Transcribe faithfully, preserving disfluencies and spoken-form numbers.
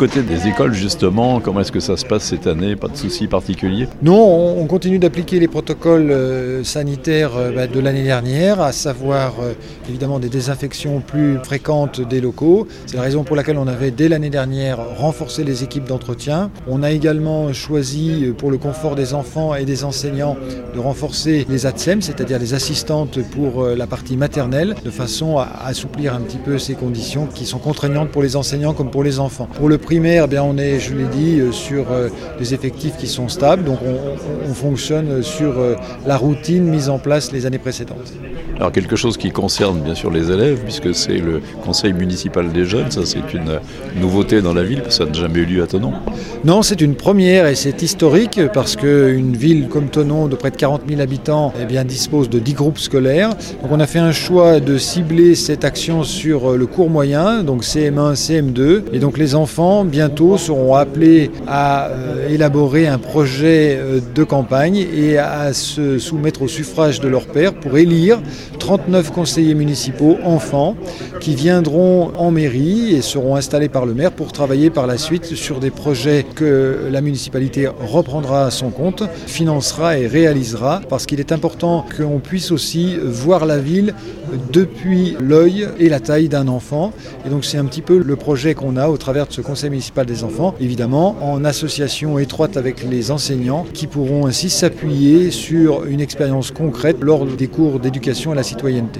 côté des écoles, justement, comment est-ce que ça se passe cette année? Pas de soucis particuliers? Non, on continue d'appliquer les protocoles euh, sanitaires euh, bah, de l'année dernière, à savoir euh, évidemment des désinfections plus fréquentes des locaux. C'est la raison pour laquelle on avait dès l'année dernière renforcé les équipes d'entretien. On a également choisi euh, pour le confort des enfants et des enseignants de renforcer les A T S E M, c'est-à-dire les assistantes pour euh, la partie maternelle, de façon à assouplir un petit peu ces conditions qui sont contraignantes pour les enseignants comme pour les enfants. Pour le primaire, eh bien, on est, je l'ai dit, euh, sur euh, des effectifs qui sont stables, donc on, on fonctionne sur euh, la routine mise en place les années précédentes. Alors quelque chose qui concerne bien sûr les élèves, puisque c'est le conseil municipal des jeunes, ça c'est une nouveauté dans la ville, parce que ça n'a jamais eu lieu à Thonon. Non, c'est une première et c'est historique parce qu'une ville comme Thonon de près de quarante mille habitants eh bien, dispose de dix groupes scolaires. Donc on a fait un choix de cibler cette action sur le cours moyen, donc C M un, C M deux. Et donc les enfants bientôt seront appelés à euh, élaborer un projet euh, de campagne et à se soumettre au suffrage de leur père pour élire trente-neuf conseillers municipaux enfants qui viendront en mairie et seront installés par le maire pour travailler par la suite sur des projets que la municipalité reprendra à son compte, financera et réalisera, parce qu'il est important qu'on puisse aussi voir la ville depuis l'œil et la taille d'un enfant. Et donc c'est un petit peu le projet qu'on a au travers de ce conseil municipal des enfants, évidemment en association étroite avec les enseignants qui pourront ainsi s'appuyer sur une expérience concrète lors des cours d'éducation à la citoyenneté.